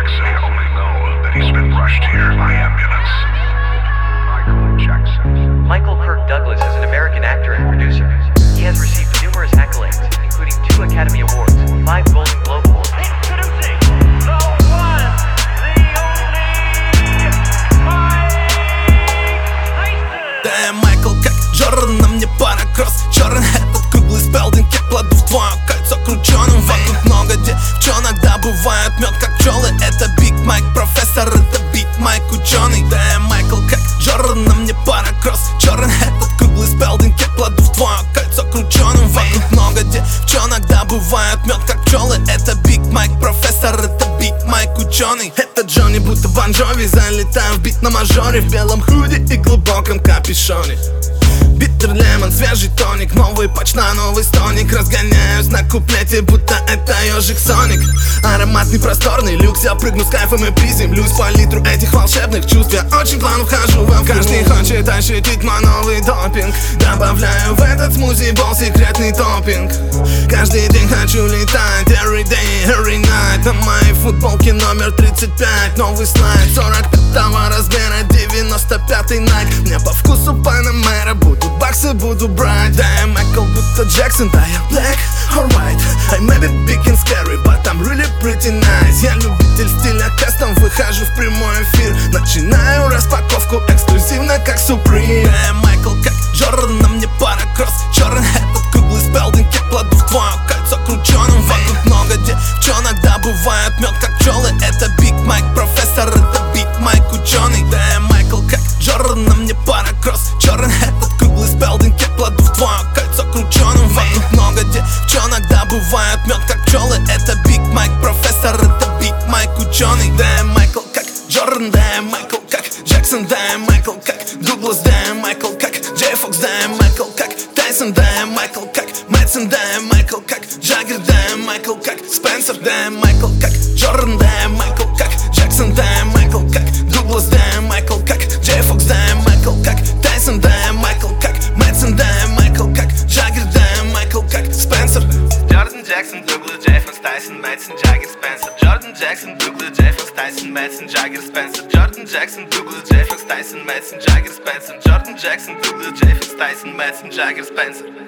say only know that he's been rushed here by ambulance. Michael Jackson. Michael Kirk Douglas is an American actor and producer. He has received numerous accolades, including 2 Academy Awards, 5 Golden Globe Awards. Introducing the one, the only, Mike Tyson. Да, Майкл как Джордан, на мне пара кросс. Черный этот круглый спелдинг, я кладу в твое кольцо крученым. Вокруг много девчонок, добывают мед как пчелы. Это Биг Майк, профессор, это Биг Майк, ученый. Да, Майкл как Джордан, на мне пара кросс. Черный этот круглый спелдинг, я кладу в твое кольцо крученым. Вокруг много девчонок, добывают мед как пчелы. Это Биг Майк, профессор, это Биг Майк, ученый. Это Джонни, будто Бон Джови. Залетаю в бит на мажоре, в белом худи и глубоком капюшоне. Биттер лемон, свежий тоник, новый патч на новый стоник. Разгоняюсь на куплете, будто это ежик Соник. Ароматный просторный люкс, я прыгну с кайфом и приземлюсь по литру этих волшебных чувств. Я очень плавно вхожу во вкус. Каждый хочет ощутить мой новый допинг. Добавляю в этот смузи бол секретный топпинг. Каждый день хочу летать, every day, every night. На моей футболке номер 35, новый слайд 45-го размера, 95-й Nike. Мне по вкусу Панамера, буду баксы, буду брать. Да, я Майкл, будто Джексон, да, я black or white. I may be big and scary, but I'm really pretty nice. Я любитель стиля кастом, выхожу в прямой эфир. Начинаю распаковку эксклюзивно, как Supreme. Да, я Майкл, как Джордан, на мне пара кросс. Черный этот круглый спелдинг, я кладу в твое кольцо крученым. Вокруг много девчонок, добывают мед как пчелы. Это Биг Майк, профессор, это Биг Майк, ученый. Да, я Майкл, как Джордан, на мне пара кросс. Черный этот круглый спелдинг, я кладу в твое кольцо крученым. Вокруг много девчонок, добывают мед как пчелы. Это Биг Майк, профессор, это Биг Майк, ученый. Да, я Майкл, как Джордан, да, я Майкл, как Джексон, да, я Майкл, как Дуглас, да, я Майкл, как Джей Фокс, да, я Майкл, как Тайсон, да, я Майкл, как Мэтсон, да, я Майкл, как Джаггер, да, я Майкл, как Спенсер, да, я Майкл, как Джордан, да, я Майкл, как Джексон, да, я Майкл, как Дуглас, да, я Майкл, как Джей Фокс, да, я Майкл, как Тайсон, да, я Майкл, как Мэтсон, да, я Майкл, как Джаггер, да, я Майкл, как Спенсер. Jordan Jackson, Douglas, Jay Fox, Tyson, Madsen, Jagger, Spencer. Jordan Jackson, Douglas, Jay Fox, Tyson, Madsen, Jagger, Spencer. Jordan Jackson, Douglas, Jay Fox, Tyson, Madsen, Jagger, Spencer. Jordan Jackson, Douglas, Jay Fox, Tyson, Madsen, Jagger, Spencer.